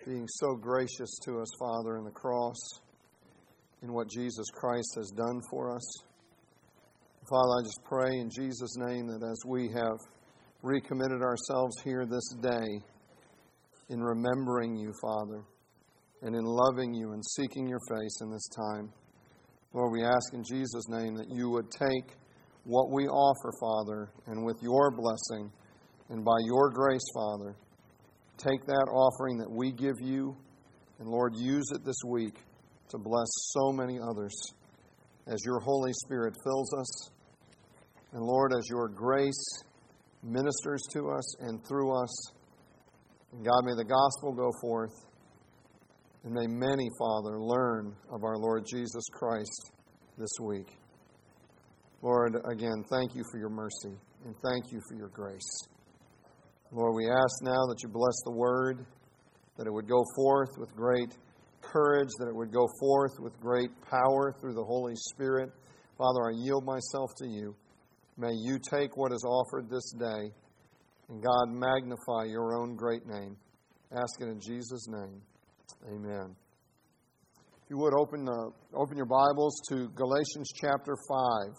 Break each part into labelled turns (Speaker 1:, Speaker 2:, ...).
Speaker 1: being so gracious to us, Father, in the cross, in what Jesus Christ has done for us. Father, I just pray in Jesus' name that as we have recommitted ourselves here this day in remembering You, Father, and in loving You and seeking Your face in this time, Lord, we ask in Jesus' name that You would take what we offer, Father, and with Your blessing and by Your grace, Father, take that offering that we give You, and Lord, use it this week to bless so many others as Your Holy Spirit fills us. And Lord, as Your grace ministers to us and through us. And God, may the gospel go forth. And may many, Father, learn of our Lord Jesus Christ this week. Lord, again, thank You for Your mercy. And thank You for Your grace. Lord, we ask now that You bless the word, that it would go forth with great courage, that it would go forth with great power through the Holy Spirit. Father, I yield myself to You. May You take what is offered this day, and God, magnify Your own great name. Ask it in Jesus' name. Amen. If you would, open your Bibles to Galatians chapter 5.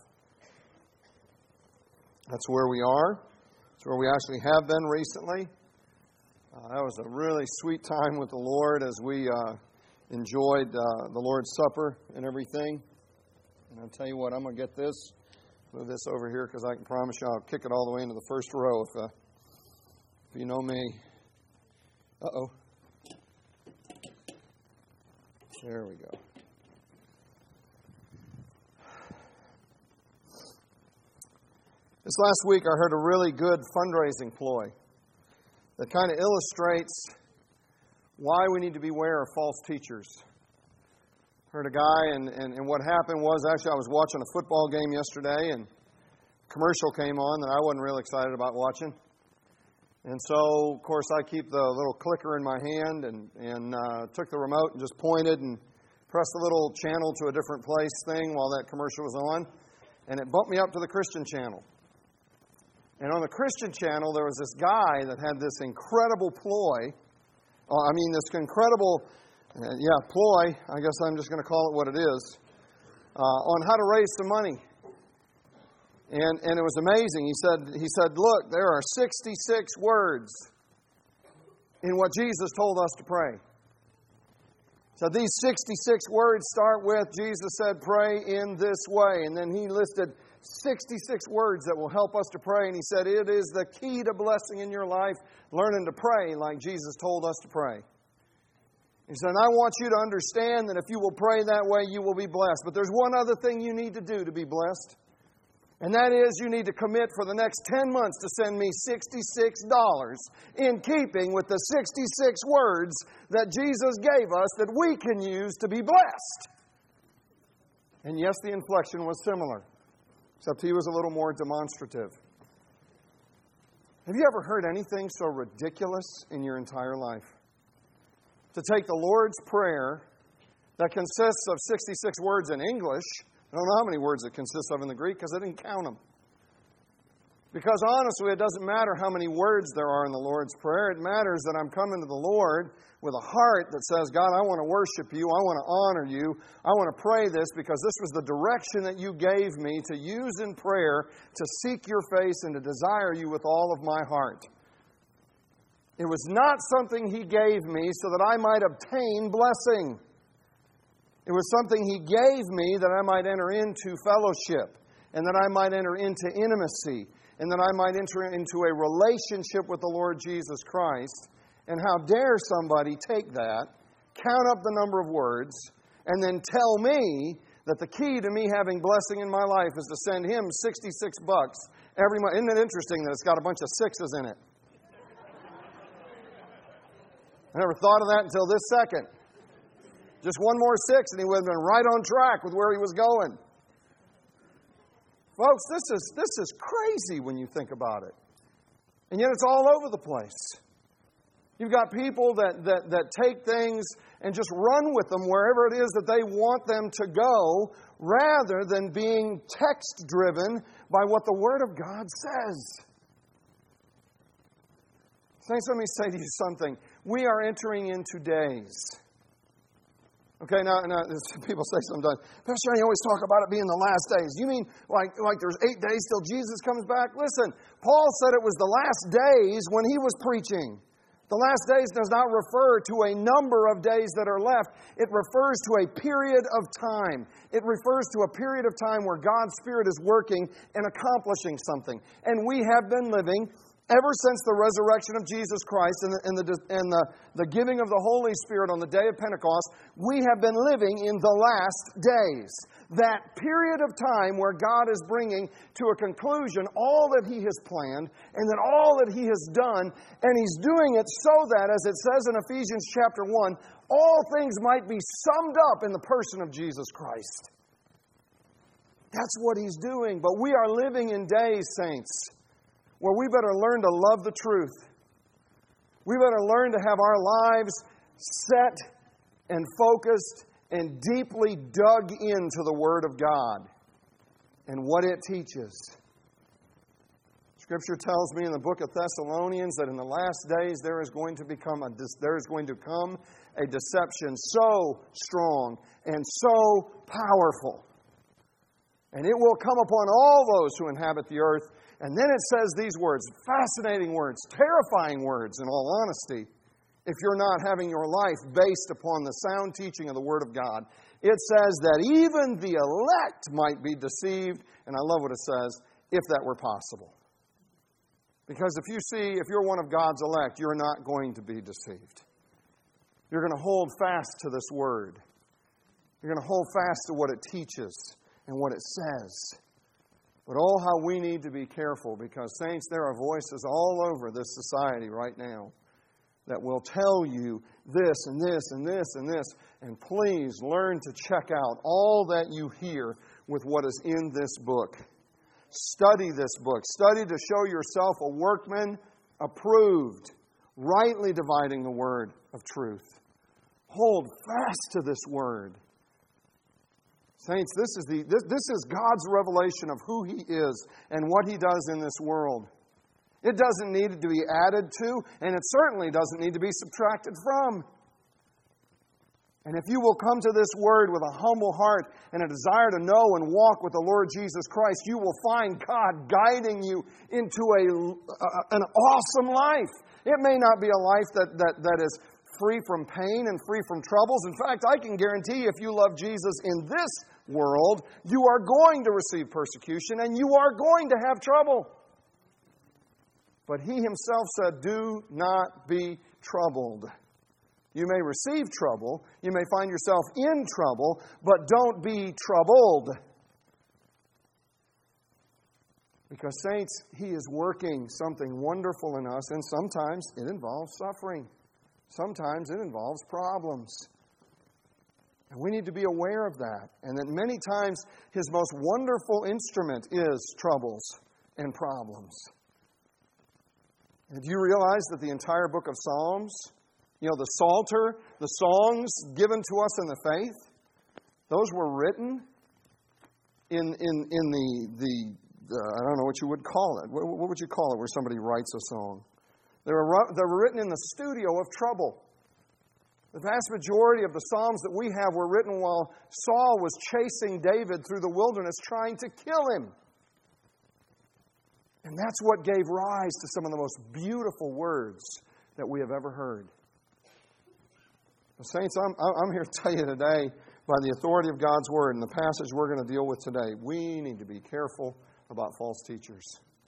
Speaker 1: That's where we are. It's where we actually have been recently. That was a really sweet time with the Lord as we enjoyed the Lord's Supper and everything. And I'll tell you what, I'm going to get this, move this over here, because I can promise you I'll kick it all the way into the first row if you know me. Uh-oh. There we go. This last week I heard a really good fundraising ploy that kind of illustrates why we need to beware of false teachers. Heard a guy, and what happened was, actually I was watching a football game yesterday, and a commercial came on that I wasn't real excited about watching. And so, of course, I keep the little clicker in my hand and took the remote and just pointed and pressed the little channel to a different place thing while that commercial was on. And it bumped me up to the Christian channel. And on the Christian channel, there was this guy that had this incredible ploy. Ploy. I guess I'm just going to call it what it is. On how to raise some money. And it was amazing. He said, look, there are 66 words in what Jesus told us to pray. So these 66 words start with, Jesus said, pray in this way. And then he listed 66 words that will help us to pray. And he said, it is the key to blessing in your life, learning to pray like Jesus told us to pray. He said, I want you to understand that if you will pray that way, you will be blessed. But there's one other thing you need to do to be blessed. And that is, you need to commit for the next 10 months to send me $66 in keeping with the 66 words that Jesus gave us that we can use to be blessed. And yes, the inflection was similar, except he was a little more demonstrative. Have you ever heard anything so ridiculous in your entire life? To take the Lord's Prayer that consists of 66 words in English. I don't know how many words it consists of in the Greek because I didn't count them. Because honestly, it doesn't matter how many words there are in the Lord's Prayer. It matters that I'm coming to the Lord with a heart that says, God, I want to worship You. I want to honor You. I want to pray this because this was the direction that You gave me to use in prayer to seek Your face and to desire You with all of my heart. It was not something He gave me so that I might obtain blessing. It was something He gave me that I might enter into fellowship and that I might enter into intimacy and that I might enter into a relationship with the Lord Jesus Christ. And how dare somebody take that, count up the number of words, and then tell me that the key to me having blessing in my life is to send him $66 every month. Isn't it interesting that it's got a bunch of sixes in it? I never thought of that until this second. Just one more six and he would have been right on track with where he was going. Folks, this is crazy when you think about it. And yet it's all over the place. You've got people that take things and just run with them wherever it is that they want them to go, rather than being text-driven by what the Word of God says. Saints, let me say to you something. We are entering into days. Okay, now people say sometimes, Pastor John, you always talk about it being the last days. You mean like there's 8 days till Jesus comes back? Listen, Paul said it was the last days when he was preaching. The last days does not refer to a number of days that are left. It refers to a period of time. It refers to a period of time where God's Spirit is working and accomplishing something. And we have been living ever since the resurrection of Jesus Christ and the giving of the Holy Spirit on the day of Pentecost, we have been living in the last days. That period of time where God is bringing to a conclusion all that He has planned and then all that He has done. And He's doing it so that, as it says in Ephesians chapter 1, all things might be summed up in the person of Jesus Christ. That's what He's doing. But we are living in days, saints, where we better learn to love the truth. We better learn to have our lives set and focused and deeply dug into the Word of God and what it teaches. Scripture tells me in the book of Thessalonians that in the last days there is going to come a deception so strong and so powerful. And it will come upon all those who inhabit the earth. And then it says these words, fascinating words, terrifying words in all honesty, if you're not having your life based upon the sound teaching of the Word of God. It says that even the elect might be deceived, and I love what it says, if that were possible. Because if you're one of God's elect, you're not going to be deceived. You're going to hold fast to this Word. You're going to hold fast to what it teaches and what it says. But oh, how we need to be careful, because, saints, there are voices all over this society right now that will tell you this and this and this and this. And please learn to check out all that you hear with what is in this book. Study this book. Study to show yourself a workman approved, rightly dividing the word of truth. Hold fast to this word. Saints, this is God's revelation of who He is and what He does in this world. It doesn't need to be added to, and it certainly doesn't need to be subtracted from. And if you will come to this Word with a humble heart and a desire to know and walk with the Lord Jesus Christ, you will find God guiding you into an awesome life. It may not be a life that is free from pain and free from troubles. In fact, I can guarantee if you love Jesus in this world, you are going to receive persecution and you are going to have trouble. But He Himself said, do not be troubled. You may receive trouble, you may find yourself in trouble, but don't be troubled. Because, saints, He is working something wonderful in us, and sometimes it involves suffering. Sometimes it involves problems. And we need to be aware of that. And that many times His most wonderful instrument is troubles and problems. And do you realize that the entire book of Psalms, the Psalter, the songs given to us in the faith, those were written in the I don't know what you would call it. What would you call it where somebody writes a song? They were written in the studio of trouble. The vast majority of the Psalms that we have were written while Saul was chasing David through the wilderness trying to kill him. And that's what gave rise to some of the most beautiful words that we have ever heard. Well, saints, I'm here to tell you today, by the authority of God's Word and the passage we're going to deal with today, we need to be careful about false teachers.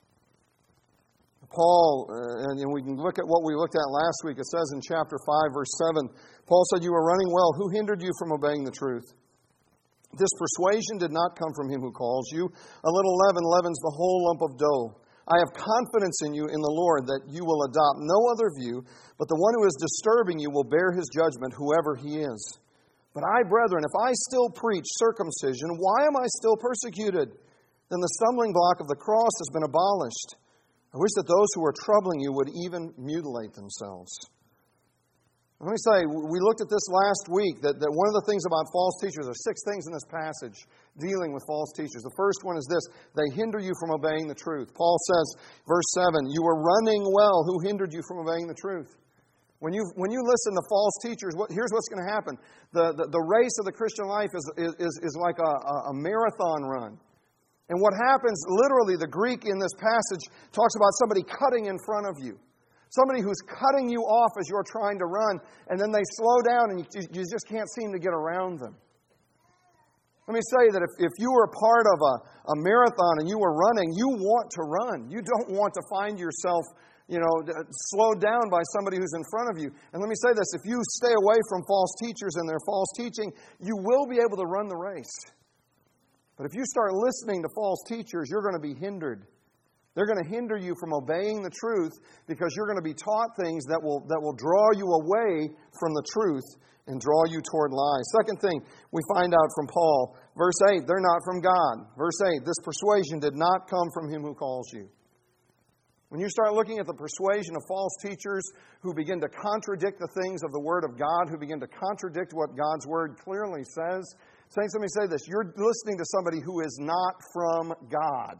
Speaker 1: Paul, and we can look at what we looked at last week. It says in chapter 5, verse 7, Paul said, "You are running well. Who hindered you from obeying the truth? This persuasion did not come from him who calls you. A little leaven leavens the whole lump of dough. I have confidence in you in the Lord that you will adopt no other view, but the one who is disturbing you will bear his judgment, whoever he is. But I, brethren, if I still preach circumcision, why am I still persecuted? Then the stumbling block of the cross has been abolished. I wish that those who are troubling you would even mutilate themselves." Let me say, we looked at this last week, that one of the things about false teachers, there are 6 things in this passage dealing with false teachers. The first one is this: they hinder you from obeying the truth. Paul says, verse 7, "You were running well. Who hindered you from obeying the truth?" When you listen to false teachers, here's what's going to happen. The race of the Christian life is like a marathon run. And what happens, literally, the Greek in this passage talks about somebody cutting in front of you. Somebody who's cutting you off as you're trying to run, and then they slow down and you just can't seem to get around them. Let me say that if you were a part of a marathon and you were running, you want to run. You don't want to find yourself slowed down by somebody who's in front of you. And let me say this, if you stay away from false teachers and their false teaching, you will be able to run the race. But if you start listening to false teachers, you're going to be hindered. They're going to hinder you from obeying the truth because you're going to be taught things that will draw you away from the truth and draw you toward lies. Second thing we find out from Paul, verse 8, they're not from God. Verse 8, this persuasion did not come from Him who calls you. When you start looking at the persuasion of false teachers who begin to contradict the things of the Word of God, who begin to contradict what God's Word clearly says, saints, let me say this, you're listening to somebody who is not from God.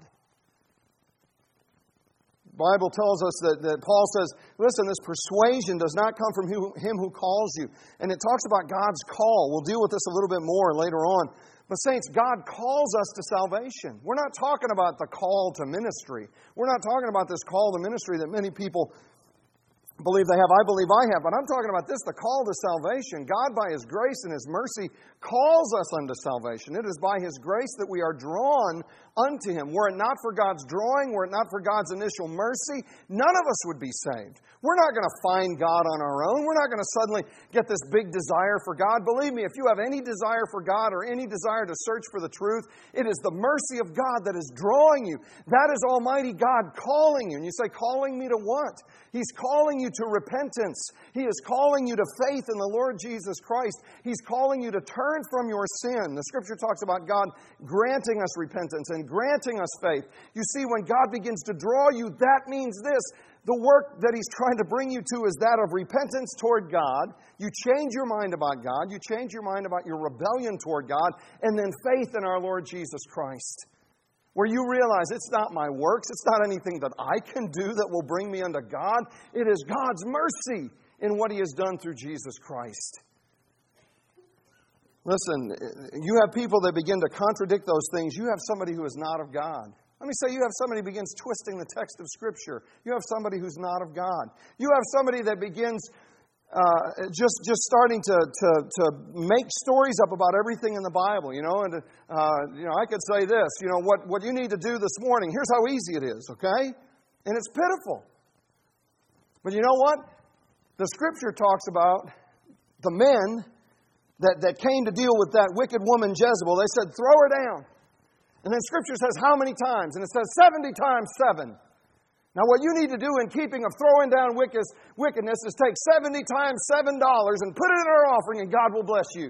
Speaker 1: The Bible tells us that Paul says, listen, this persuasion does not come from Him who calls you. And it talks about God's call. We'll deal with this a little bit more later on. But saints, God calls us to salvation. We're not talking about the call to ministry. We're not talking about this call to ministry that many people believe they have. I believe I have. But I'm talking about this, the call to salvation. God, by His grace and His mercy, calls us unto salvation. It is by His grace that we are drawn unto Him. Were it not for God's drawing, were it not for God's initial mercy, none of us would be saved. We're not going to find God on our own. We're not going to suddenly get this big desire for God. Believe me, if you have any desire for God or any desire to search for the truth, it is the mercy of God that is drawing you. That is Almighty God calling you. And you say, calling me to what? He's calling you to repentance. He is calling you to faith in the Lord Jesus Christ. He's calling you to turn from your sin. The Scripture talks about God granting us repentance and granting us faith. You see, when God begins to draw you, that means this. The work that He's trying to bring you to is that of repentance toward God. You change your mind about God. You change your mind about your rebellion toward God. And then faith in our Lord Jesus Christ. Where you realize it's not my works. It's not anything that I can do that will bring me unto God. It is God's mercy in what He has done through Jesus Christ. Listen, you have people that begin to contradict those things. You have somebody who is not of God. Let me say, you have somebody who begins twisting the text of Scripture. You have somebody who's not of God. You have somebody that begins just starting to make stories up about everything in the Bible. And I could say this. What you need to do this morning. Here's how easy it is. Okay, and it's pitiful. But you know what? The Scripture talks about the men that came to deal with that wicked woman Jezebel. They said, "Throw her down." And then Scripture says how many times? And it says 70 times 7. Now what you need to do in keeping of throwing down wickedness is take 70 times $7 and put it in our offering and God will bless you.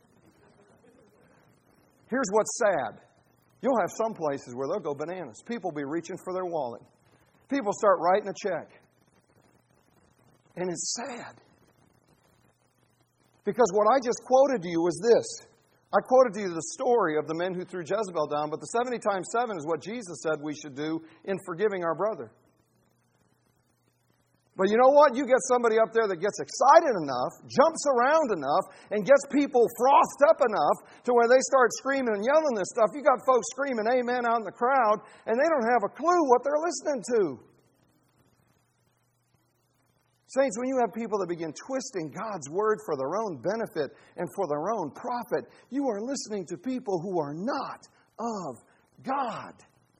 Speaker 1: Here's what's sad. You'll have some places where they'll go bananas. People will be reaching for their wallet. People start writing a check. And it's sad. Because what I just quoted to you was this. I quoted to you the story of the men who threw Jezebel down, but the 70 times 7 is what Jesus said we should do in forgiving our brother. But you know what? You get somebody up there that gets excited enough, jumps around enough, and gets people frothed up enough to where they start screaming and yelling this stuff. You got folks screaming amen out in the crowd, and they don't have a clue what they're listening to. Saints, when you have people that begin twisting God's Word for their own benefit and for their own profit, you are listening to people who are not of God.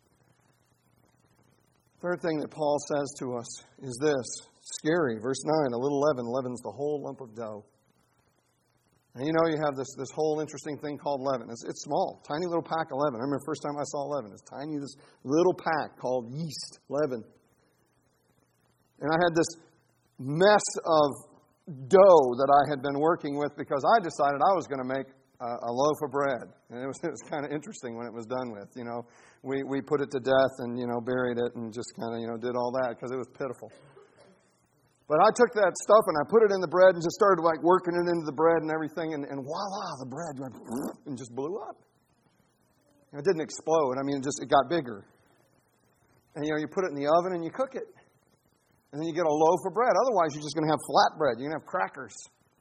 Speaker 1: Third thing that Paul says to us is this. Scary. Verse 9, a little leaven leavens the whole lump of dough. And you have this whole interesting thing called leaven. It's small, tiny little pack of leaven. I remember the first time I saw leaven. It's tiny, this little pack called yeast leaven. And I had this mess of dough that I had been working with because I decided I was going to make a loaf of bread. And it was kind of interesting when it was done with. We put it to death and, buried it and just kind of, did all that because it was pitiful. But I took that stuff and I put it in the bread and just started working it into the bread and everything. And voila, the bread went and just blew up. It didn't explode. It got bigger. And, you put it in the oven and you cook it. And then you get a loaf of bread. Otherwise, you're just going to have flatbread. You're going to have crackers.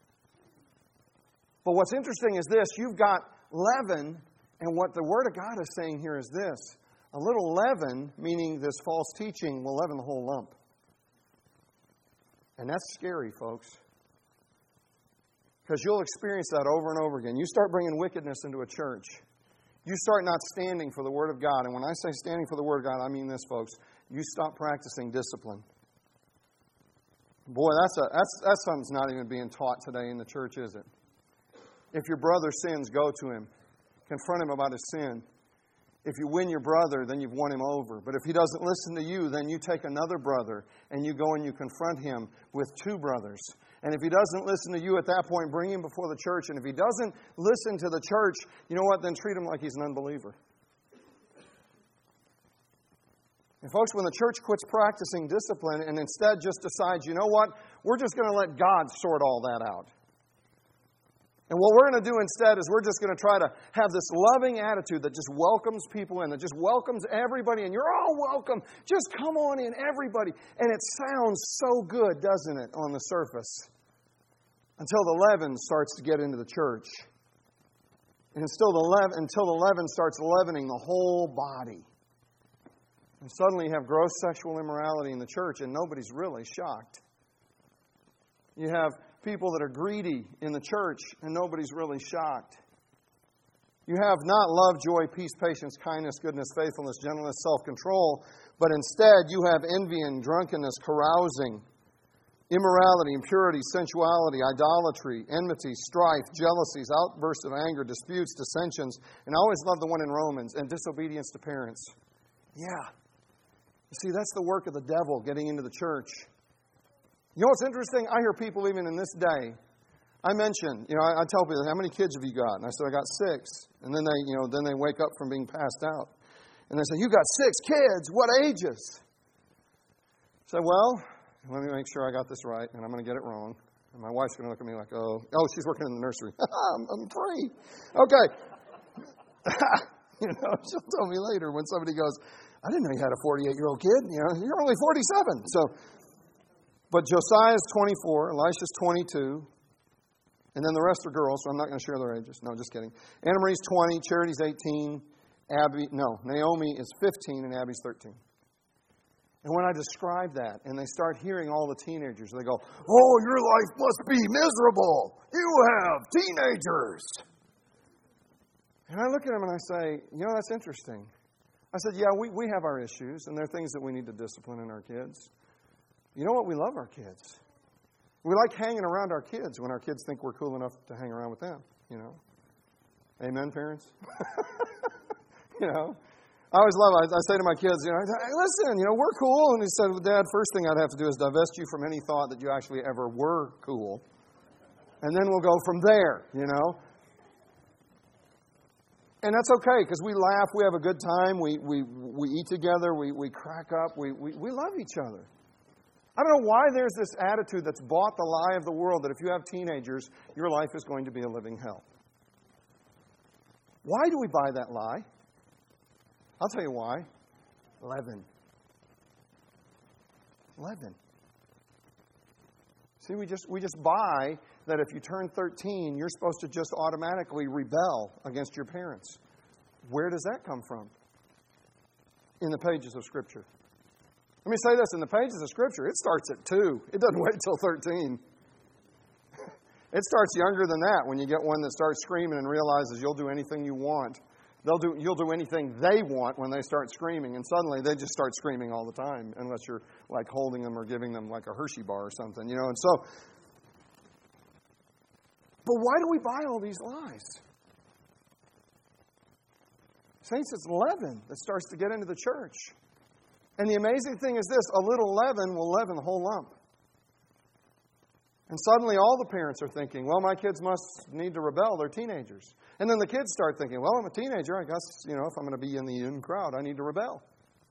Speaker 1: But what's interesting is this. You've got leaven, and what the Word of God is saying here is this. A little leaven, meaning this false teaching, will leaven the whole lump. And that's scary, folks. Because you'll experience that over and over again. You start bringing wickedness into a church. You start not standing for the Word of God. And when I say standing for the Word of God, I mean this, folks. You stop practicing discipline. Boy, that's something's not even being taught today in the church, is it? If your brother sins, go to him. Confront him about his sin. If you win your brother, then you've won him over. But if he doesn't listen to you, then you take another brother and you go and you confront him with two brothers. And if he doesn't listen to you at that point, bring him before the church. And if he doesn't listen to the church, you know what? Then treat him like he's an unbeliever. And folks, when the church quits practicing discipline and instead just decides, you know what? We're just going to let God sort all that out. And what we're going to do instead is we're just going to try to have this loving attitude that just welcomes people in, that just welcomes everybody, and you're all welcome. Just come on in, everybody. And it sounds so good, doesn't it, on the surface? Until the leaven starts to get into the church. And until the leaven starts leavening the whole body. And suddenly you have gross sexual immorality in the church, and nobody's really shocked. You have people that are greedy in the church, and nobody's really shocked. You have not love, joy, peace, patience, kindness, goodness, faithfulness, gentleness, self-control, but instead you have envy and drunkenness, carousing, immorality, impurity, sensuality, idolatry, enmity, strife, jealousies, outbursts of anger, disputes, dissensions, and I always love the one in Romans, and disobedience to parents. Yeah. You see, that's the work of the devil getting into the church. You know what's interesting? I hear people even in this day. I mention, I tell people, how many kids have you got? And I said, I got 6. And then they wake up from being passed out. And they say, you got 6 kids? What ages? I said, well, let me make sure I got this right, and I'm going to get it wrong. And my wife's going to look at me like, oh, she's working in the nursery. I'm free. Okay. She'll tell me later when somebody goes, I didn't know you had a 48-year-old kid. You're only 47. But Josiah's 24, Elisha's 22, and then the rest are girls, so I'm not going to share their ages. No, just kidding. Anna Marie's 20, Charity's 18, Naomi is 15, and Abby's 13. And when I describe that, and they start hearing all the teenagers, they go, oh, your life must be miserable. You have teenagers. And I look at them and I say, that's interesting. I said, yeah, we have our issues, and there are things that we need to discipline in our kids. You know what? We love our kids. We like hanging around our kids when our kids think we're cool enough to hang around with them, Amen, parents? I always love it. I say to my kids, listen, we're cool. And he said, well, Dad, first thing I'd have to do is divest you from any thought that you actually ever were cool. And then we'll go from there, And that's okay, because we laugh, we have a good time, we eat together, we crack up, we love each other. I don't know why there's this attitude that's bought the lie of the world that if you have teenagers, your life is going to be a living hell. Why do we buy that lie? I'll tell you why. Leaven. See, we just buy that if you turn 13, you're supposed to just automatically rebel against your parents. Where does that come from? In the pages of Scripture. Let me say this, in the pages of Scripture, it starts at 2. It doesn't wait till 13. It starts younger than that when you get one that starts screaming and realizes you'll do anything you want. You'll do anything they want when they start screaming, and suddenly they just start screaming all the time, unless you're like holding them or giving them like a Hershey bar or something, And so, but why do we buy all these lies? Saints, it's leaven that starts to get into the church. And the amazing thing is this, a little leaven will leaven the whole lump. And suddenly all the parents are thinking, well, my kids must need to rebel. They're teenagers. And then the kids start thinking, well, I'm a teenager. I guess, if I'm going to be in the in crowd, I need to rebel.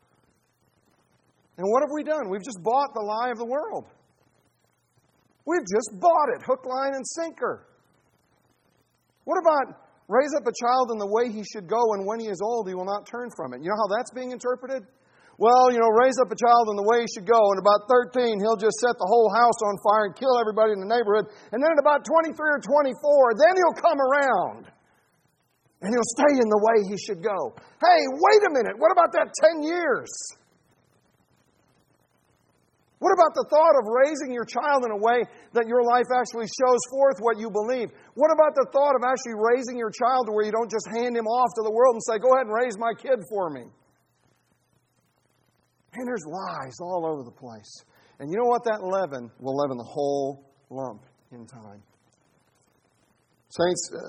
Speaker 1: And what have we done? We've just bought the lie of the world. We've just bought it, hook, line, and sinker. What about raise up a child in the way he should go, and when he is old, he will not turn from it? You know how that's being interpreted? well, raise up a child in the way he should go. And about 13, he'll just set the whole house on fire and kill everybody in the neighborhood. And then at about 23 or 24, then he'll come around. And he'll stay in the way he should go. Hey, wait a minute. What about that 10 years? What about the thought of raising your child in a way that your life actually shows forth what you believe? What about the thought of actually raising your child to where you don't just hand him off to the world and say, go ahead and raise my kid for me? And there's lies all over the place. And you know what? That leaven will leaven the whole lump in time. Saints,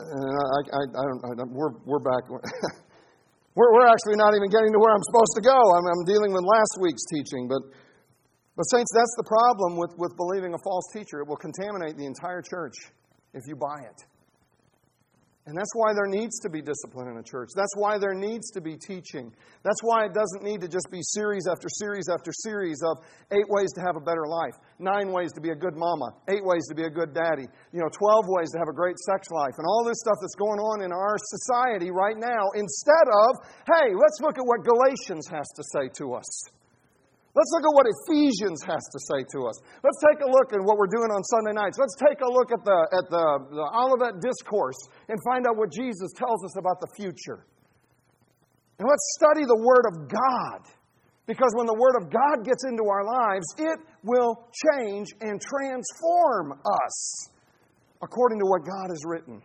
Speaker 1: we're back. we're actually not even getting to where I'm supposed to go. I'm dealing with last week's teaching, But saints, that's the problem with believing a false teacher. It will contaminate the entire church if you buy it. And that's why there needs to be discipline in a church. That's why there needs to be teaching. That's why it doesn't need to just be series after series after series of 8 ways to have a better life, 9 ways to be a good mama, 8 ways to be a good daddy, 12 ways to have a great sex life, and all this stuff that's going on in our society right now, instead of, hey, let's look at what Galatians has to say to us. Let's look at what Ephesians has to say to us. Let's take a look at what we're doing on Sunday nights. Let's take a look at the Olivet Discourse and find out what Jesus tells us about the future. And let's study the Word of God. Because when the Word of God gets into our lives, it will change and transform us according to what God has written.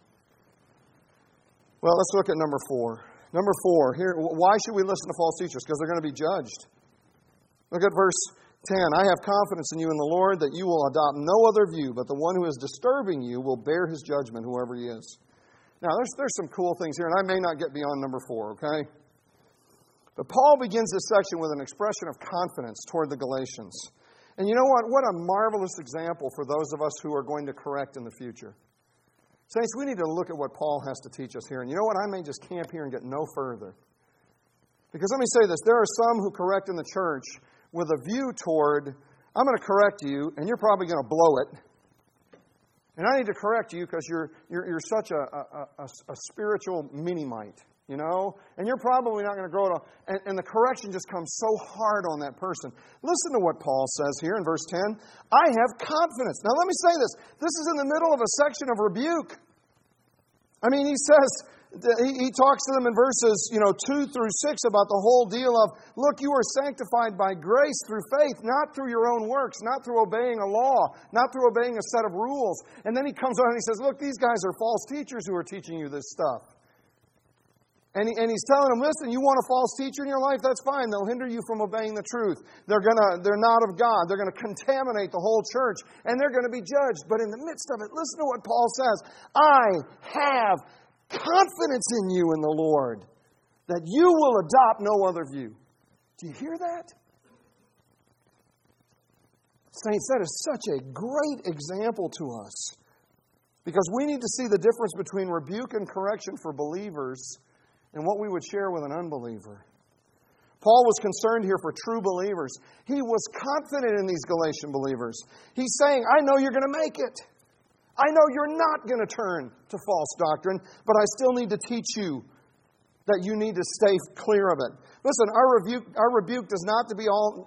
Speaker 1: Well, let's look at number 4. Number 4, here, why should we listen to false teachers? Because they're going to be judged. Look at verse 10. I have confidence in you in the Lord that you will adopt no other view, but the one who is disturbing you will bear his judgment, whoever he is. Now, there's some cool things here, and I may not get beyond number 4, okay? But Paul begins this section with an expression of confidence toward the Galatians. And you know what? What a marvelous example for those of us who are going to correct in the future. Saints, we need to look at what Paul has to teach us here. And you know what? I may just camp here and get no further. Because let me say this. There are some who correct in the church with a view toward, I'm going to correct you, and you're probably going to blow it. And I need to correct you because you're such a spiritual mini-mite, and you're probably not going to grow it all. And the correction just comes so hard on that person. Listen to what Paul says here in verse 10. I have confidence. Now let me say this. This is in the middle of a section of rebuke. I mean, he says, he talks to them in verses 2 through 6 about the whole deal of, look, you are sanctified by grace through faith, not through your own works, not through obeying a law, not through obeying a set of rules. And then he comes on and he says, look, these guys are false teachers who are teaching you this stuff. And he's telling them, listen, you want a false teacher in your life? That's fine. They'll hinder you from obeying the truth. They're not of God. They're going to contaminate the whole church, and they're going to be judged. But in the midst of it, listen to what Paul says. I have confidence in you in the Lord that you will adopt no other view. Do you hear that? Saints, that is such a great example to us. Because we need to see the difference between rebuke and correction for believers and what we would share with an unbeliever. Paul was concerned here for true believers. He was confident in these Galatian believers. He's saying, I know you're going to make it. I know you're not going to turn to false doctrine, but I still need to teach you that you need to stay clear of it. Listen, our rebuke does not need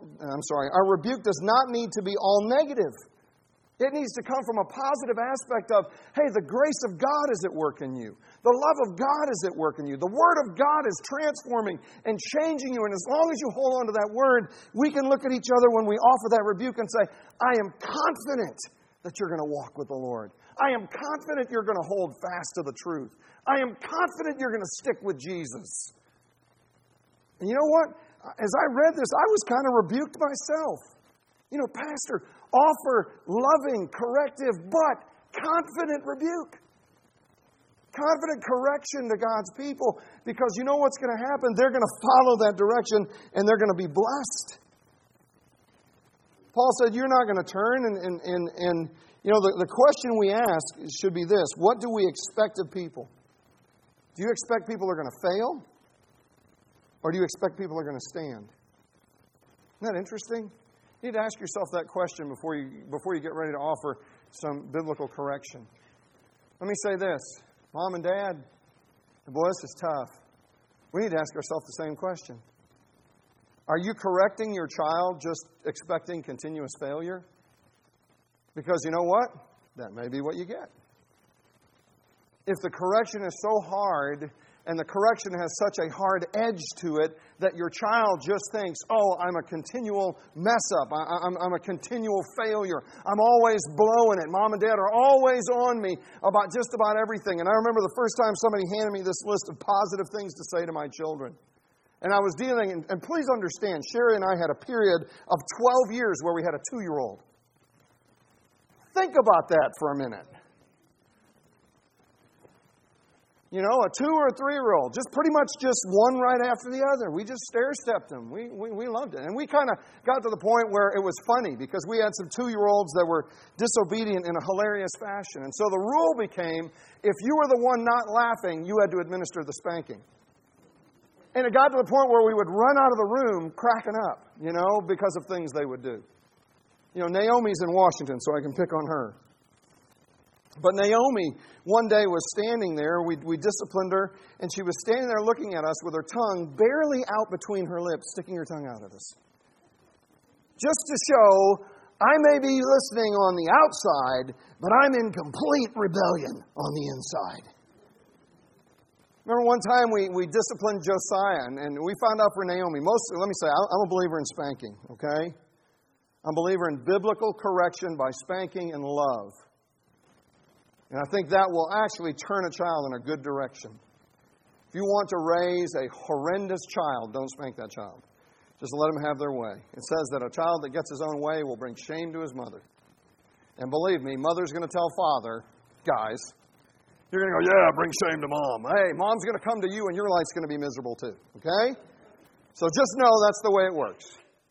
Speaker 1: to be all negative. It needs to come from a positive aspect of, hey, the grace of God is at work in you. The love of God is at work in you. The Word of God is transforming and changing you. And as long as you hold on to that Word, we can look at each other when we offer that rebuke and say, I am confident that you're going to walk with the Lord. I am confident you're going to hold fast to the truth. I am confident you're going to stick with Jesus. And you know what? As I read this, I was kind of rebuked myself. Pastor, offer loving, corrective, but confident rebuke. Confident correction to God's people. Because you know what's going to happen? They're going to follow that direction and they're going to be blessed. Paul said, you're not going to turn. And the question we ask should be this. What do we expect of people? Do you expect people are going to fail? Or do you expect people are going to stand? Isn't that interesting? You need to ask yourself that question before you get ready to offer some biblical correction. Let me say this. Mom and Dad, boy, this is tough. We need to ask ourselves the same question. Are you correcting your child just expecting continuous failure? Because you know what? That may be what you get. If the correction is so hard and the correction has such a hard edge to it that your child just thinks, oh, I'm a continual mess up. I'm a continual failure. I'm always blowing it. Mom and Dad are always on me about just about everything. And I remember the first time somebody handed me this list of positive things to say to my children. And I was dealing, and please understand, Sherry and I had a period of 12 years where we had a 2-year-old. Think about that for a minute. You know, a 2 or a 3-year-old, just pretty much just one right after the other. We just stair-stepped them. We loved it. And we kind of got to the point where it was funny because we had some 2-year-olds that were disobedient in a hilarious fashion. And so the rule became, if you were the one not laughing, you had to administer the spanking. And it got to the point where we would run out of the room cracking up, you know, because of things they would do. You know, Naomi's in Washington, so I can pick on her. But Naomi one day was standing there. We disciplined her, and she was standing there looking at us with her tongue barely out between her lips, sticking her tongue out at us. Just to show, I may be listening on the outside, but I'm in complete rebellion on the inside. Remember one time we disciplined Josiah, and we found out for Naomi, let me say, I'm a believer in spanking, okay? I'm a believer in biblical correction by spanking and love. And I think that will actually turn a child in a good direction. If you want to raise a horrendous child, don't spank that child. Just let them have their way. It says that a child that gets his own way will bring shame to his mother. And believe me, mother's going to tell father, guys, you're going to go, yeah, bring shame to mom. Hey, mom's going to come to you and your life's going to be miserable too. Okay? So just know that's the way it works.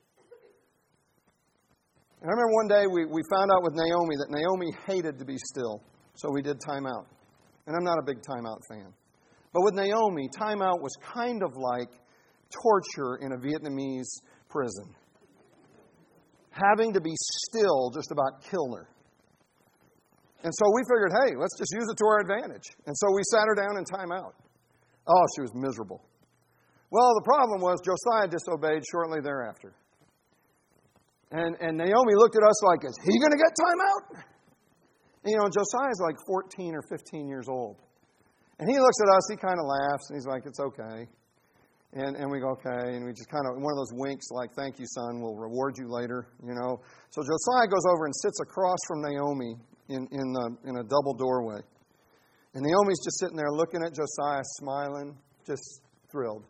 Speaker 1: And I remember one day we found out with Naomi that Naomi hated to be still. So we did timeout. And I'm not a big timeout fan. But with Naomi, timeout was kind of like torture in a Vietnamese prison. Having to be still just about killed her. And so we figured, hey, let's just use it to our advantage. And so we sat her down in timeout. Oh, she was miserable. Well, the problem was Josiah disobeyed shortly thereafter. And Naomi looked at us like, is he going to get timeout? And, you know, Josiah's like 14 or 15 years old. And he looks at us, he kind of laughs, and he's like, it's okay. And we go, okay. And we just kind of, one of those winks like, thank you, son, we'll reward you later, you know. So Josiah goes over and sits across from Naomi in a double doorway. And Naomi's just sitting there looking at Josiah, smiling, just thrilled.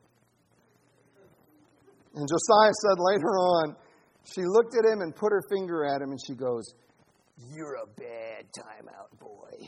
Speaker 1: And Josiah said later on, she looked at him and put her finger at him and she goes, you're a bad timeout boy.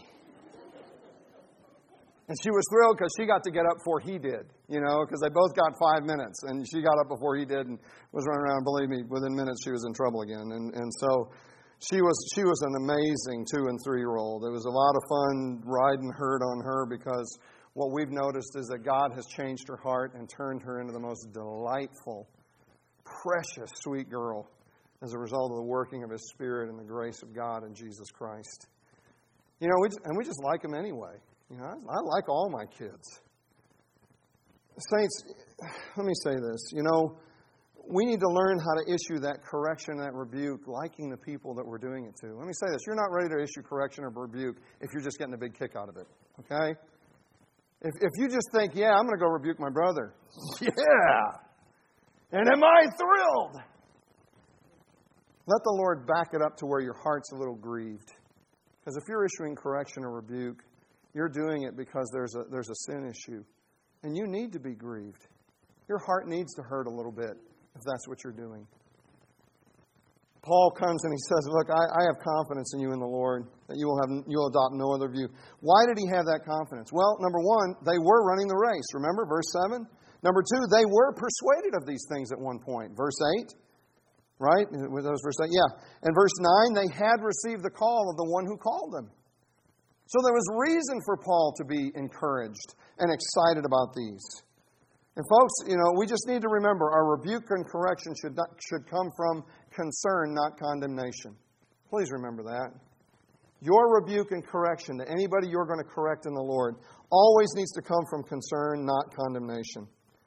Speaker 1: And she was thrilled because she got to get up before he did, you know, because they both got 5 minutes. And she got up before he did and was running around. Believe me, within minutes she was in trouble again. And so she was an amazing 2- and 3-year-old. It was a lot of fun riding herd on her because what we've noticed is that God has changed her heart and turned her into the most delightful, precious, sweet girl as a result of the working of His Spirit and the grace of God in Jesus Christ. You know, we just like them anyway. You know, I like all my kids. Saints, let me say this. You know, we need to learn how to issue that correction, that rebuke, liking the people that we're doing it to. Let me say this. You're not ready to issue correction or rebuke if you're just getting a big kick out of it. Okay? If you just think, yeah, I'm going to go rebuke my brother. Yeah! And am I thrilled? Let the Lord back it up to where your heart's a little grieved. Because if you're issuing correction or rebuke, you're doing it because there's a sin issue. And you need to be grieved. Your heart needs to hurt a little bit if that's what you're doing. Paul comes and he says, look, I have confidence in you in the Lord, that you'll adopt no other view. Why did he have that confidence? Well, number one, they were running the race. Remember, verse 7? Number two, they were persuaded of these things at one point. Verse 8, right? That was verse 8, yeah. And verse 9, they had received the call of the one who called them. So there was reason for Paul to be encouraged and excited about these. And folks, you know, we just need to remember our rebuke and correction should come from concern, not condemnation. Please remember that. Your rebuke and correction to anybody you're going to correct in the Lord always needs to come from concern, not condemnation.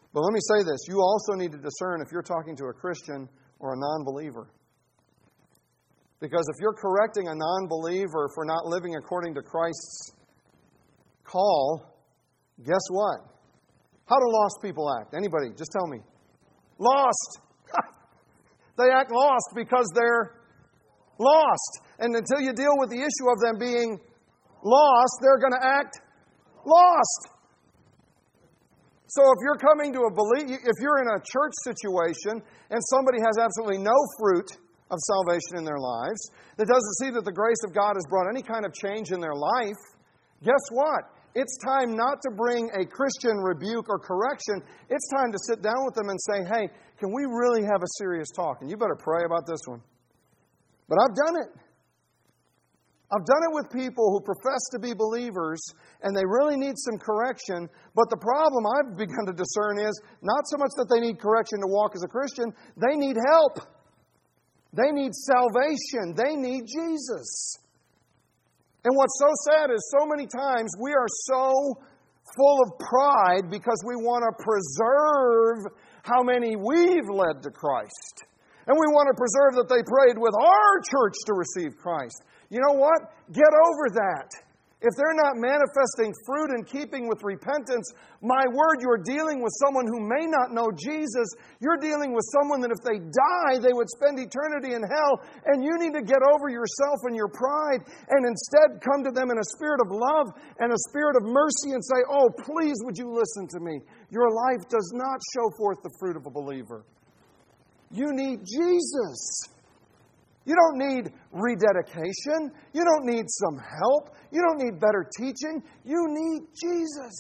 Speaker 1: But let me say this. You also need to discern if you're talking to a Christian or a non-believer. Because if you're correcting a non-believer for not living according to Christ's call, guess what? How do lost people act? Anybody? Just tell me. Lost. They act lost because they're lost. And until you deal with the issue of them being lost, they're going to act lost. So if you're coming to if you're in a church situation and somebody has absolutely no fruit of salvation in their lives, that doesn't see that the grace of God has brought any kind of change in their life, guess what? It's time not to bring a Christian rebuke or correction. It's time to sit down with them and say, hey, can we really have a serious talk? And you better pray about this one. But I've done it. I've done it with people who profess to be believers and they really need some correction. But the problem I've begun to discern is not so much that they need correction to walk as a Christian, they need help. They need salvation. They need Jesus. And what's so sad is so many times we are so full of pride because we want to preserve how many we've led to Christ. And we want to preserve that they prayed with our church to receive Christ. You know what? Get over that. If they're not manifesting fruit in keeping with repentance, my word, you're dealing with someone who may not know Jesus. You're dealing with someone that if they die, they would spend eternity in hell. And you need to get over yourself and your pride and instead come to them in a spirit of love and a spirit of mercy and say, oh, please, would you listen to me? Your life does not show forth the fruit of a believer. You need Jesus. You don't need rededication. You don't need some help. You don't need better teaching. You need Jesus.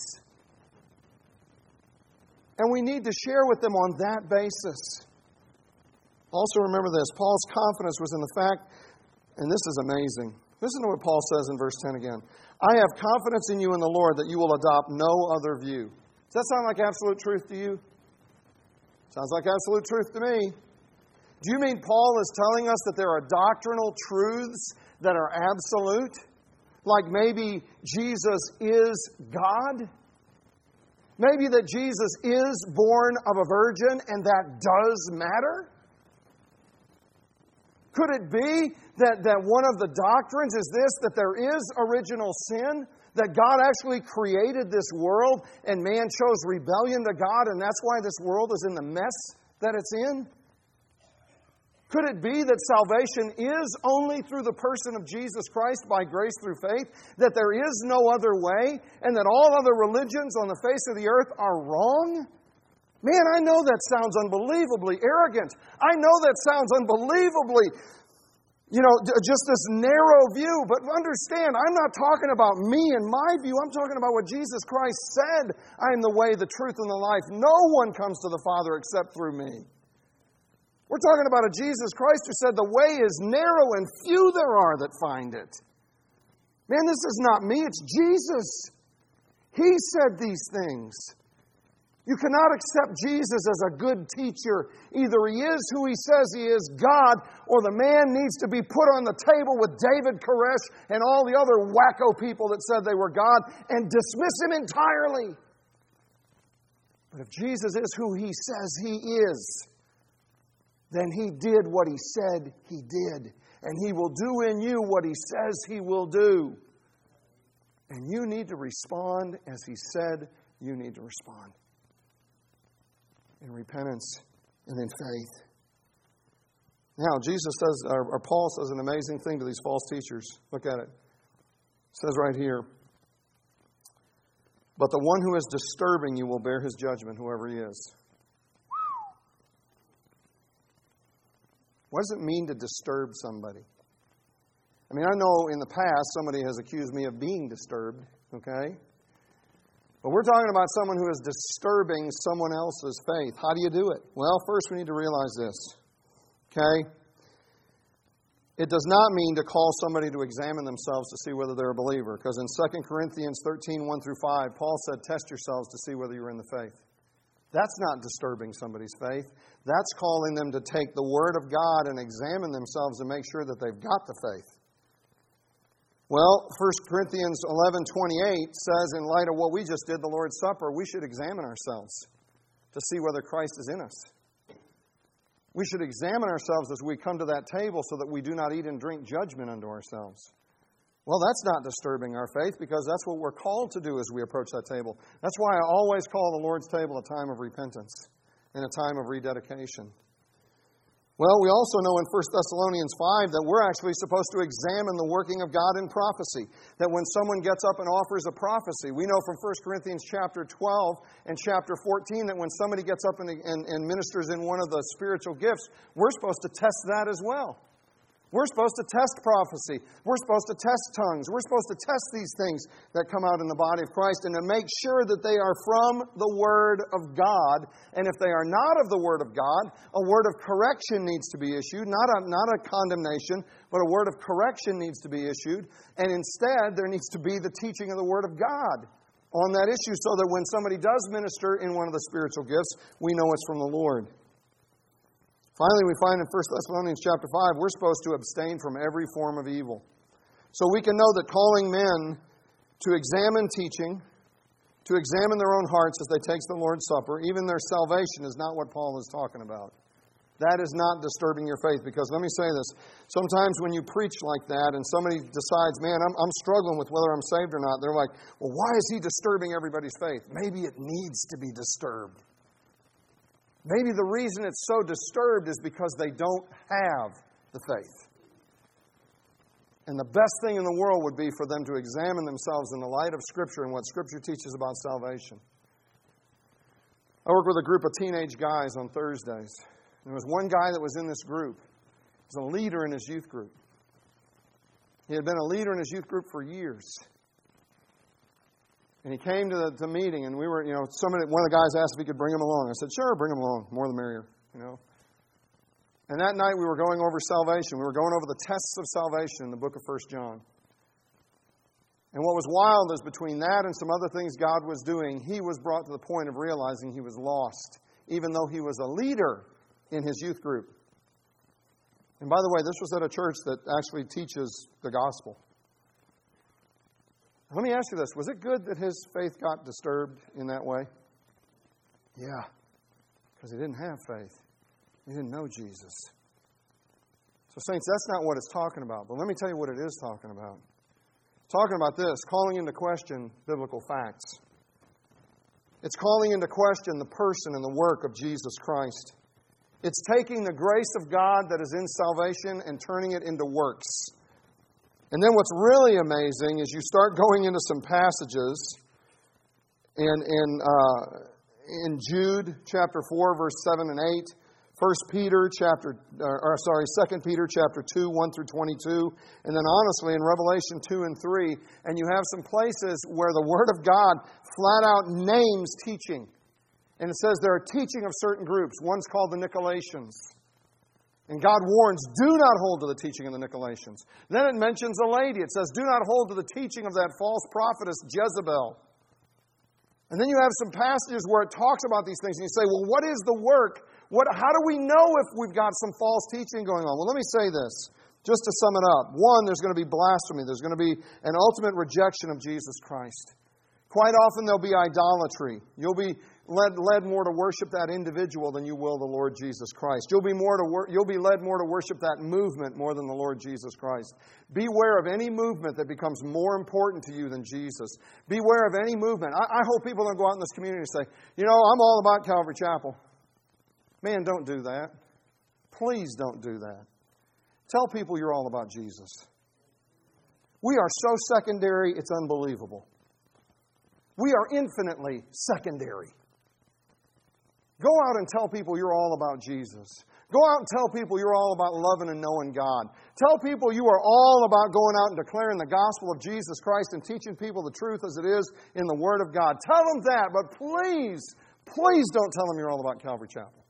Speaker 1: And we need to share with them on that basis. Also remember this. Paul's confidence was in the fact, and this is amazing. Listen to what Paul says in verse 10 again. I have confidence in you in the Lord that you will adopt no other view. Does that sound like absolute truth to you? Sounds like absolute truth to me. Do you mean Paul is telling us that there are doctrinal truths that are absolute? Like maybe Jesus is God? Maybe that Jesus is born of a virgin and that does matter? Could it be that one of the doctrines is this, that there is original sin? That God actually created this world and man chose rebellion to God and that's why this world is in the mess that it's in? Could it be that salvation is only through the person of Jesus Christ by grace through faith? That there is no other way? And that all other religions on the face of the earth are wrong? Man, I know that sounds unbelievably arrogant. I know that sounds unbelievably, just this narrow view. But understand, I'm not talking about me and my view. I'm talking about what Jesus Christ said. I am the way, the truth, and the life. No one comes to the Father except through me. We're talking about a Jesus Christ who said the way is narrow and few there are that find it. Man, this is not me, it's Jesus. He said these things. You cannot accept Jesus as a good teacher. Either He is who He says He is, God, or the man needs to be put on the table with David Koresh and all the other wacko people that said they were God and dismiss Him entirely. But if Jesus is who He says He is, then He did what He said He did. And He will do in you what He says He will do. And you need to respond as He said you need to respond. In repentance and in faith. Now, Paul says an amazing thing to these false teachers. Look at it. It says right here, but the one who is disturbing you will bear his judgment, whoever he is. What does it mean to disturb somebody? I mean, I know in the past somebody has accused me of being disturbed, okay? But we're talking about someone who is disturbing someone else's faith. How do you do it? Well, first we need to realize this, okay? It does not mean to call somebody to examine themselves to see whether they're a believer. Because in 2 Corinthians 13, 1 through 5, Paul said, test yourselves to see whether you're in the faith. That's not disturbing somebody's faith. That's calling them to take the Word of God and examine themselves and make sure that they've got the faith. Well, 1 Corinthians 11:28 says, in light of what we just did, the Lord's Supper, we should examine ourselves. to see whether Christ is in us. We should examine ourselves as we come to that table so that we do not eat and drink judgment unto ourselves. Well, that's not disturbing our faith because that's what we're called to do as we approach that table. That's why I always call the Lord's table a time of repentance and a time of rededication. Well, we also know in 1 Thessalonians 5 that we're actually supposed to examine the working of God in prophecy. That when someone gets up and offers a prophecy, we know from 1 Corinthians chapter 12 and chapter 14 that when somebody gets up and ministers in one of the spiritual gifts, we're supposed to test that as well. We're supposed to test prophecy. We're supposed to test tongues. We're supposed to test these things that come out in the body of Christ and to make sure that they are from the Word of God. And if they are not of the Word of God, a word of correction needs to be issued. Not a condemnation, but a word of correction needs to be issued. And instead, there needs to be the teaching of the Word of God on that issue so that when somebody does minister in one of the spiritual gifts, we know it's from the Lord. Finally, we find in 1 Thessalonians chapter 5, we're supposed to abstain from every form of evil. So we can know that calling men to examine teaching, to examine their own hearts as they take the Lord's Supper, even their salvation is not what Paul is talking about. That is not disturbing your faith. Because let me say this, sometimes when you preach like that and somebody decides, man, I'm struggling with whether I'm saved or not, they're like, well, why is he disturbing everybody's faith? Maybe it needs to be disturbed. Maybe the reason it's so disturbed is because they don't have the faith. And the best thing in the world would be for them to examine themselves in the light of Scripture and what Scripture teaches about salvation. I work with a group of teenage guys on Thursdays. There was one guy that was in this group. He was a leader in his youth group. He had been a leader in his youth group for years. And he came to the meeting, and we were, one of the guys asked if he could bring him along. I said, sure, bring him along. More the merrier, And that night we were going over salvation. We were going over the tests of salvation in the book of 1 John. And what was wild is between that and some other things God was doing, he was brought to the point of realizing he was lost, even though he was a leader in his youth group. And by the way, this was at a church that actually teaches the gospel. Let me ask you this. Was it good that his faith got disturbed in that way? Yeah. Because he didn't have faith. He didn't know Jesus. So, saints, that's not what it's talking about. But let me tell you what it is talking about. It's talking about this, calling into question biblical facts. It's calling into question the person and the work of Jesus Christ. It's taking the grace of God that is in salvation and turning it into works. And then what's really amazing is you start going into some passages in Jude chapter 4, verse 7 and 8, 2 Peter chapter 2, 1 through 22, and then honestly in Revelation 2 and 3, and you have some places where the Word of God flat out names teaching. And it says there are teaching of certain groups. One's called the Nicolaitans. And God warns, do not hold to the teaching of the Nicolaitans. Then it mentions a lady. It says, do not hold to the teaching of that false prophetess Jezebel. And then you have some passages where it talks about these things. And you say, well, what is the work? How do we know if we've got some false teaching going on? Well, let me say this, just to sum it up. One, there's going to be blasphemy. There's going to be an ultimate rejection of Jesus Christ. Quite often there'll be idolatry. You'll be led more to worship that individual than you will the Lord Jesus Christ. You'll be led more to worship that movement more than the Lord Jesus Christ. Beware of any movement that becomes more important to you than Jesus. Beware of any movement. I hope people don't go out in this community and say, I'm all about Calvary Chapel. Man, don't do that. Please don't do that. Tell people you're all about Jesus. We are so secondary, it's unbelievable. We are infinitely secondary. Go out and tell people you're all about Jesus. Go out and tell people you're all about loving and knowing God. Tell people you are all about going out and declaring the gospel of Jesus Christ and teaching people the truth as it is in the Word of God. Tell them that, but please don't tell them you're all about Calvary Chapel.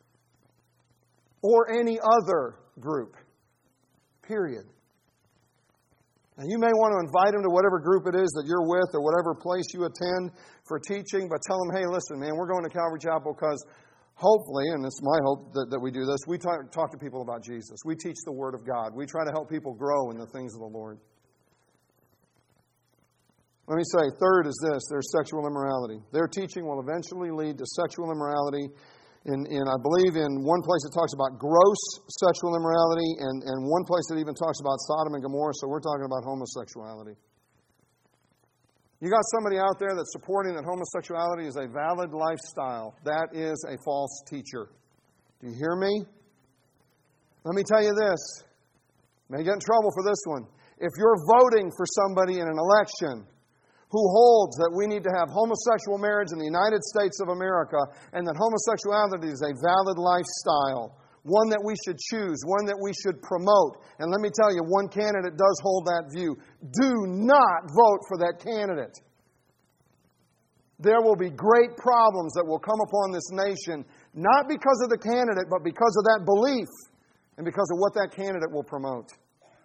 Speaker 1: Or any other group. Period. Now, you may want to invite them to whatever group it is that you're with or whatever place you attend for teaching, but tell them, hey, listen, man, we're going to Calvary Chapel because hopefully, and it's my hope that we do this, we talk to people about Jesus. We teach the Word of God. We try to help people grow in the things of the Lord. Let me say, third is this, there's sexual immorality. Their teaching will eventually lead to sexual immorality. I believe in one place it talks about gross sexual immorality, and one place it even talks about Sodom and Gomorrah, so we're talking about homosexuality. You got somebody out there that's supporting that homosexuality is a valid lifestyle. That is a false teacher. Do you hear me? Let me tell you this. May get in trouble for this one. If you're voting for somebody in an election who holds that we need to have homosexual marriage in the United States of America and that homosexuality is a valid lifestyle, one that we should choose, one that we should promote. And let me tell you, one candidate does hold that view. Do not vote for that candidate. There will be great problems that will come upon this nation, not because of the candidate, but because of that belief and because of what that candidate will promote.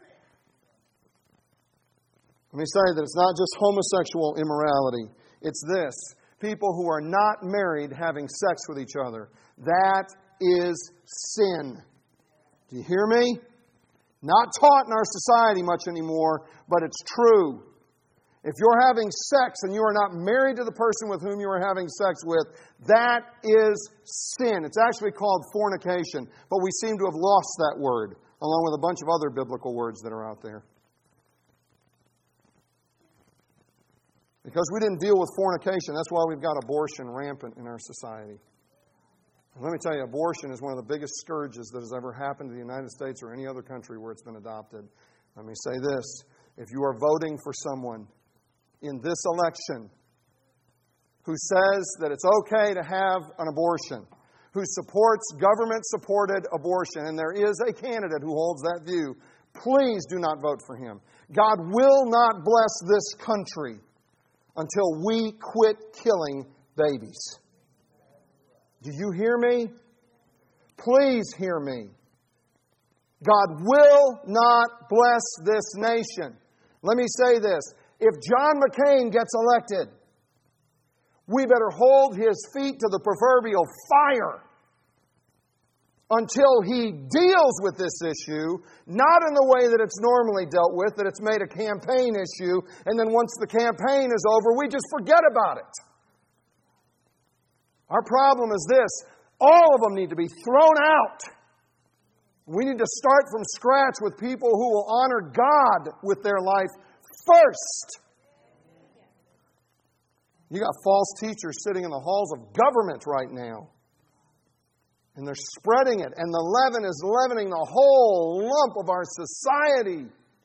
Speaker 1: Let me say that it's not just homosexual immorality. It's this. People who are not married having sex with each other. That is sin. Do you hear me? Not taught in our society much anymore, but it's true. If you're having sex and you are not married to the person with whom you are having sex with, that is sin. It's actually called fornication, but we seem to have lost that word, along with a bunch of other biblical words that are out there. Because we didn't deal with fornication, that's why we've got abortion rampant in our society. And let me tell you, abortion is one of the biggest scourges that has ever happened to the United States or any other country where it's been adopted. Let me say this. If you are voting for someone in this election who says that it's okay to have an abortion, who supports government-supported abortion, and there is a candidate who holds that view, please do not vote for him. God will not bless this country until we quit killing babies. Do you hear me? Please hear me. God will not bless this nation. Let me say this. If John McCain gets elected, we better hold his feet to the proverbial fire until he deals with this issue, not in the way that it's normally dealt with, that it's made a campaign issue, and then once the campaign is over, we just forget about it. Our problem is this. All of them need to be thrown out. We need to start from scratch with people who will honor God with their life first. You got false teachers sitting in the halls of government right now. And they're spreading it. And the leaven is leavening the whole lump of our society.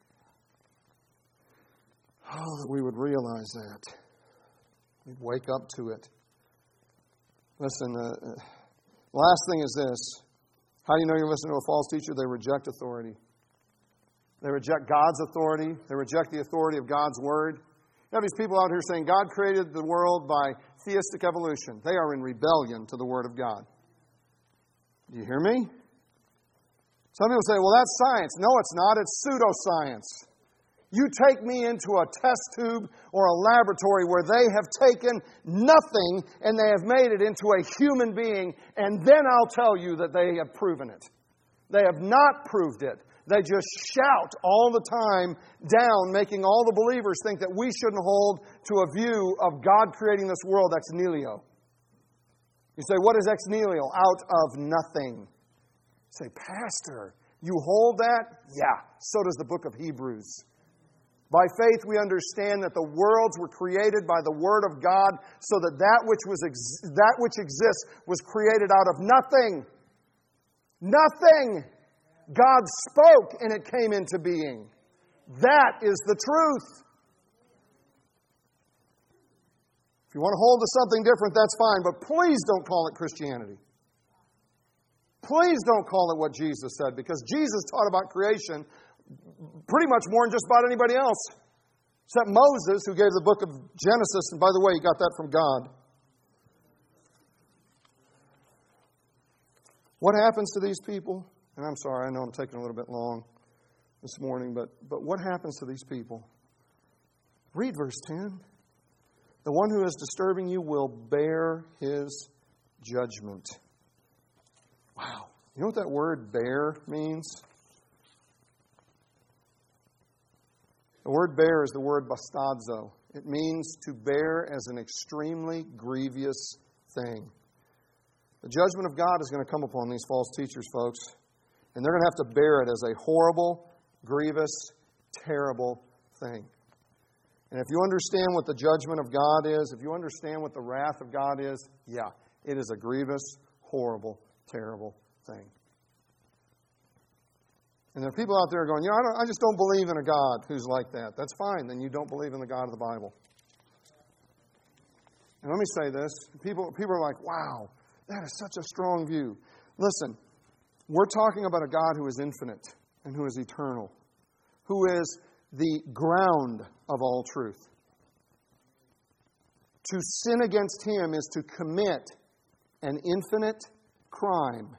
Speaker 1: Oh, that we would realize that. We'd wake up to it. Listen, last thing is this. How do you know you're listening to a false teacher? They reject authority. They reject God's authority. They reject the authority of God's Word. You have these people out here saying God created the world by theistic evolution. They are in rebellion to the Word of God. Do you hear me? Some people say, well, that's science. No, it's not. It's pseudoscience. You take me into a test tube or a laboratory where they have taken nothing and they have made it into a human being, and then I'll tell you that they have proven it. They have not proved it. They just shout all the time down, making all the believers think that we shouldn't hold to a view of God creating this world ex nihilo. You say, what is ex nihilo? Out of nothing. You say, Pastor, you hold that? Yeah, so does the book of Hebrews. By faith we understand that the worlds were created by the Word of God, so that that which exists was created out of nothing. Nothing! God spoke and it came into being. That is the truth. If you want to hold to something different, that's fine, but please don't call it Christianity. Please don't call it what Jesus said, because Jesus taught about creation pretty much more than just about anybody else, except Moses, who gave the book of Genesis, and by the way, he got that from God. What happens to these people? And I'm sorry, I know I'm taking a little bit long this morning, but what happens to these people? Read verse 10. The one who is disturbing you will bear his judgment. Wow. You know what that word bear means? The word bear is the word bastazo. It means to bear as an extremely grievous thing. The judgment of God is going to come upon these false teachers, folks. And they're going to have to bear it as a horrible, grievous, terrible thing. And if you understand what the judgment of God is, if you understand what the wrath of God is, yeah, it is a grievous, horrible, terrible thing. And there are people out there going, I just don't believe in a God who's like that. That's fine. Then you don't believe in the God of the Bible. And let me say this. People are like, wow, that is such a strong view. Listen, we're talking about a God who is infinite and who is eternal, who is the ground of all truth. To sin against Him is to commit an infinite crime.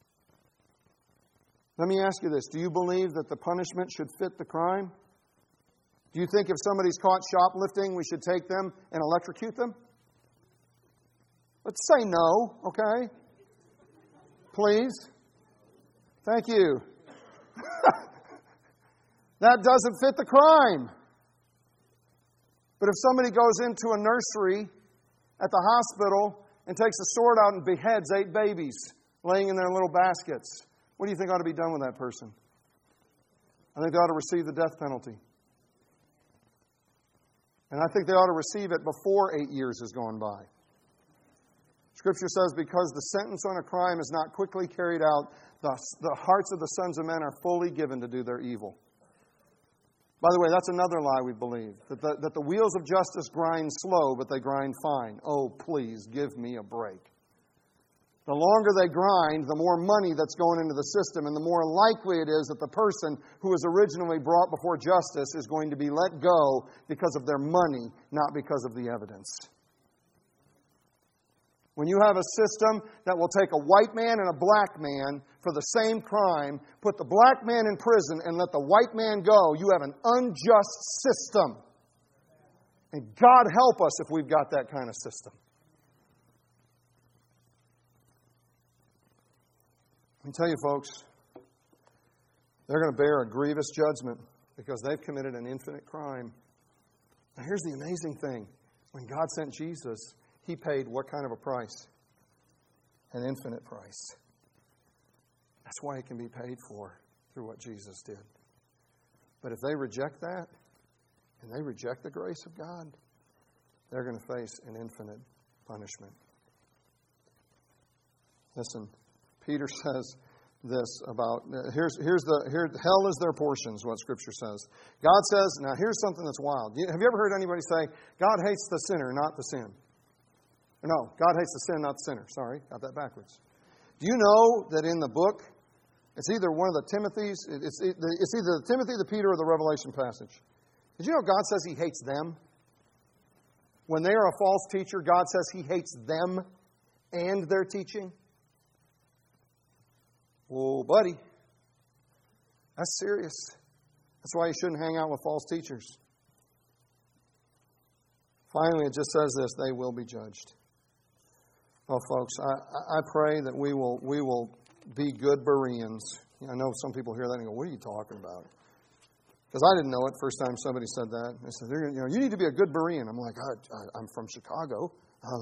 Speaker 1: Let me ask you this. Do you believe that the punishment should fit the crime? Do you think if somebody's caught shoplifting, we should take them and electrocute them? Let's say no, okay? Please. Thank you. That doesn't fit the crime. But if somebody goes into a nursery at the hospital and takes a sword out and beheads 8 babies laying in their little baskets, what do you think ought to be done with that person? I think they ought to receive the death penalty. And I think they ought to receive it before 8 years has gone by. Scripture says, because the sentence on a crime is not quickly carried out, the hearts of the sons of men are fully given to do their evil. By the way, that's another lie we believe, that the wheels of justice grind slow, but they grind fine. Oh, please, give me a break. The longer they grind, the more money that's going into the system, and the more likely it is that the person who was originally brought before justice is going to be let go because of their money, not because of the evidence. When you have a system that will take a white man and a black man for the same crime, put the black man in prison and let the white man go, you have an unjust system. And God help us if we've got that kind of system. Let me tell you, folks, they're going to bear a grievous judgment because they've committed an infinite crime. Now, here's the amazing thing. When God sent Jesus, He paid what kind of a price? An infinite price. That's why it can be paid for through what Jesus did. But if they reject that, and they reject the grace of God, they're going to face an infinite punishment. Listen, Peter says this about, hell is their portion, is what Scripture says. God says, now here's something that's wild. Have you ever heard anybody say, God hates the sinner, not the sin? No, God hates the sin, not the sinner. Sorry, got that backwards. Do you know that in the book, it's either one of the Timothys, it's either the Timothy, the Peter, or the Revelation passage. Did you know God says He hates them? When they are a false teacher, God says He hates them and their teaching. Whoa, buddy. That's serious. That's why you shouldn't hang out with false teachers. Finally, it just says this, they will be judged. Well, folks, I pray that we will be good Bereans. I know some people hear that and go, what are you talking about? Because I didn't know it first time somebody said that. They said, you need to be a good Berean. I'm like, I'm from Chicago.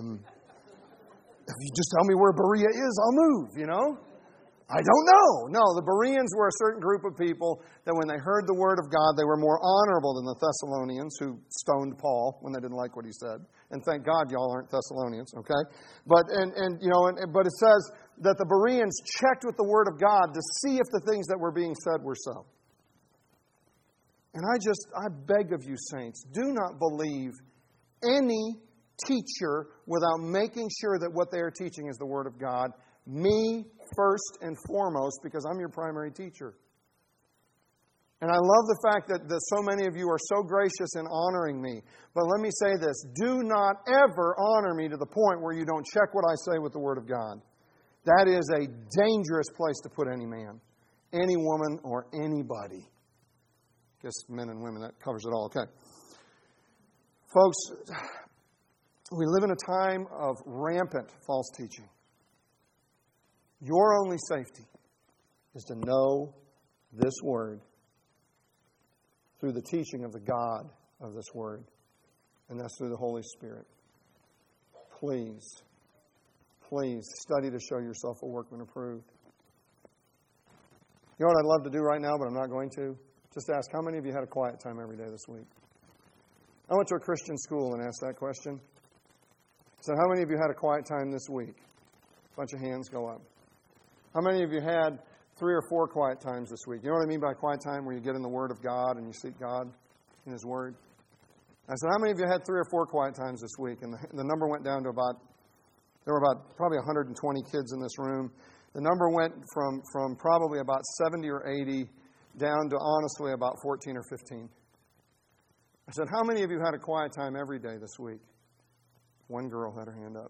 Speaker 1: If you just tell me where Berea is, I'll move, I don't know. No, the Bereans were a certain group of people that when they heard the Word of God, they were more honorable than the Thessalonians who stoned Paul when they didn't like what he said. And thank God y'all aren't Thessalonians, okay? But it says that the Bereans checked with the Word of God to see if the things that were being said were so. And I beg of you, saints, do not believe any teacher without making sure that what they are teaching is the Word of God. Me first and foremost, because I'm your primary teacher. And I love the fact that so many of you are so gracious in honoring me. But let me say this. Do not ever honor me to the point where you don't check what I say with the Word of God. That is a dangerous place to put any man, any woman, or anybody. I guess men and women, that covers it all. Okay. Folks, we live in a time of rampant false teaching. Your only safety is to know this Word through the teaching of the God of this Word. And that's through the Holy Spirit. Please study to show yourself a workman approved. You know what I'd love to do right now, but I'm not going to? Just ask, how many of you had a quiet time every day this week? I went to a Christian school and asked that question. I said, how many of you had a quiet time this week? A bunch of hands go up. How many of you had 3 or 4 quiet times this week? You know what I mean by quiet time? Where you get in the Word of God and you seek God in His Word. I said, how many of you had 3 or 4 quiet times this week? And the number went down to there were probably 120 kids in this room. The number went from probably about 70 or 80 down to honestly about 14 or 15. I said, how many of you had a quiet time every day this week? One girl had her hand up.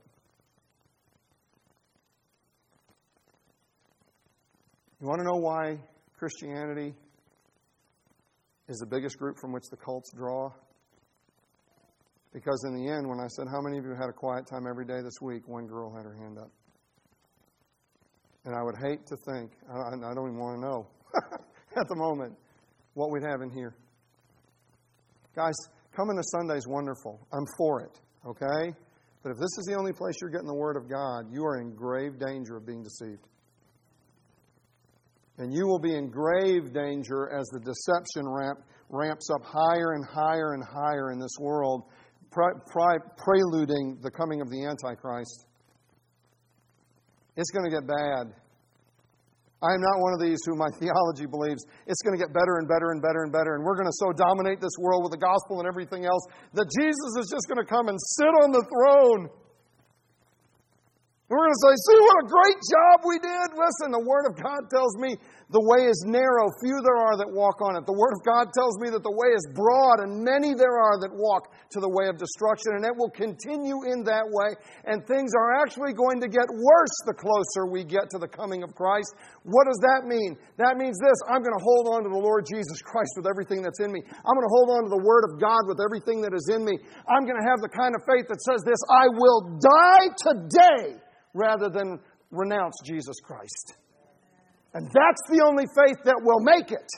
Speaker 1: You want to know why Christianity is the biggest group from which the cults draw? Because in the end, when I said, how many of you had a quiet time every day this week, one girl had her hand up. And I would hate to think, I don't even want to know at the moment, what we'd have in here. Guys, coming to Sunday is wonderful. I'm for it, okay? But if this is the only place you're getting the Word of God, you are in grave danger of being deceived. And you will be in grave danger as the deception ramps up higher and higher and higher in this world, preluding the coming of the Antichrist. It's going to get bad. I am not one of these who my theology believes it's going to get better and better and better and better, and we're going to so dominate this world with the gospel and everything else that Jesus is just going to come and sit on the throne. We're going to say, see what a great job we did. Listen, the Word of God tells me the way is narrow, few there are that walk on it. The Word of God tells me that the way is broad, and many there are that walk to the way of destruction, and it will continue in that way. And things are actually going to get worse the closer we get to the coming of Christ. What does that mean? That means this: I'm going to hold on to the Lord Jesus Christ with everything that's in me. I'm going to hold on to the Word of God with everything that is in me. I'm going to have the kind of faith that says this: I will die today rather than renounce Jesus Christ. And that's the only faith that will make it.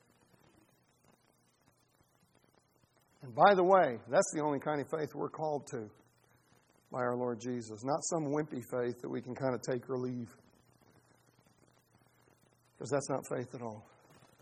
Speaker 1: And by the way, that's the only kind of faith we're called to by our Lord Jesus. Not some wimpy faith that we can kind of take or leave. Because that's not faith at all.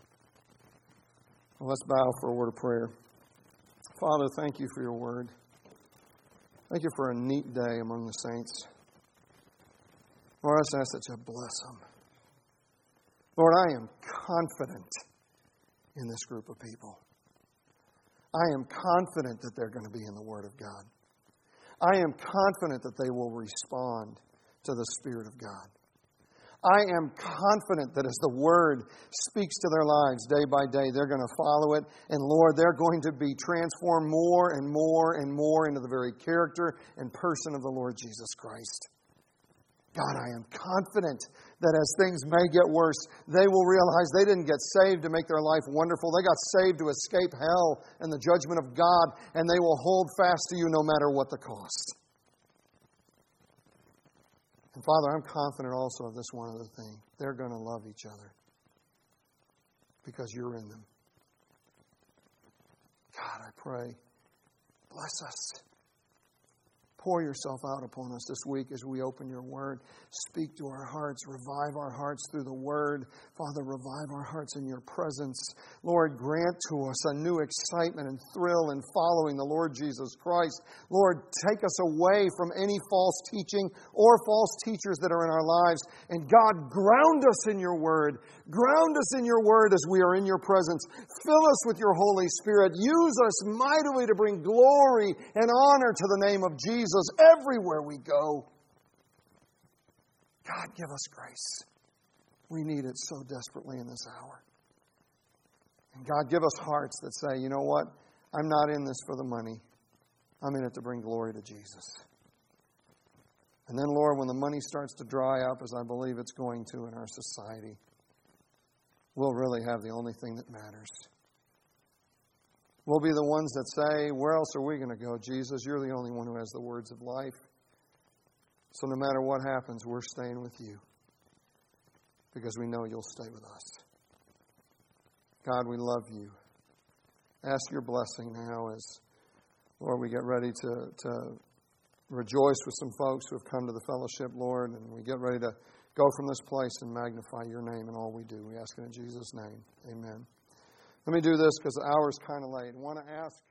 Speaker 1: Well, let's bow for a word of prayer. Father, thank you for your word. Thank you for a neat day among the saints. Lord, I just ask that you bless them. Lord, I am confident in this group of people. I am confident that they're going to be in the Word of God. I am confident that they will respond to the Spirit of God. I am confident that as the Word speaks to their lives day by day, they're going to follow it. And Lord, they're going to be transformed more and more and more into the very character and person of the Lord Jesus Christ. God, I am confident that as things may get worse, they will realize they didn't get saved to make their life wonderful. They got saved to escape hell and the judgment of God, and they will hold fast to you no matter what the cost. And Father, I'm confident also of this one other thing. They're going to love each other because you're in them. God, I pray, bless us. Pour yourself out upon us this week as we open your word. Speak to our hearts. Revive our hearts through the word. Father, revive our hearts in your presence. Lord, grant to us a new excitement and thrill in following the Lord Jesus Christ. Lord, take us away from any false teaching or false teachers that are in our lives. And God, ground us in your word. Ground us in your word as we are in your presence. Fill us with your Holy Spirit. Use us mightily to bring glory and honor to the name of Jesus everywhere we go. God, give us grace. We need it so desperately in this hour. And God, give us hearts that say, you know what? I'm not in this for the money. I'm in it to bring glory to Jesus. And then, Lord, when the money starts to dry up, as I believe it's going to in our society, we'll really have the only thing that matters. We'll be the ones that say, where else are we going to go, Jesus? You're the only one who has the words of life. So no matter what happens, we're staying with you because we know you'll stay with us. God, we love you. Ask your blessing now as Lord, we get ready to rejoice with some folks who have come to the fellowship, Lord, and we get ready to go from this place and magnify your name in all we do. We ask it in Jesus' name. Amen. Let me do this because the hour is kind of late. I want to ask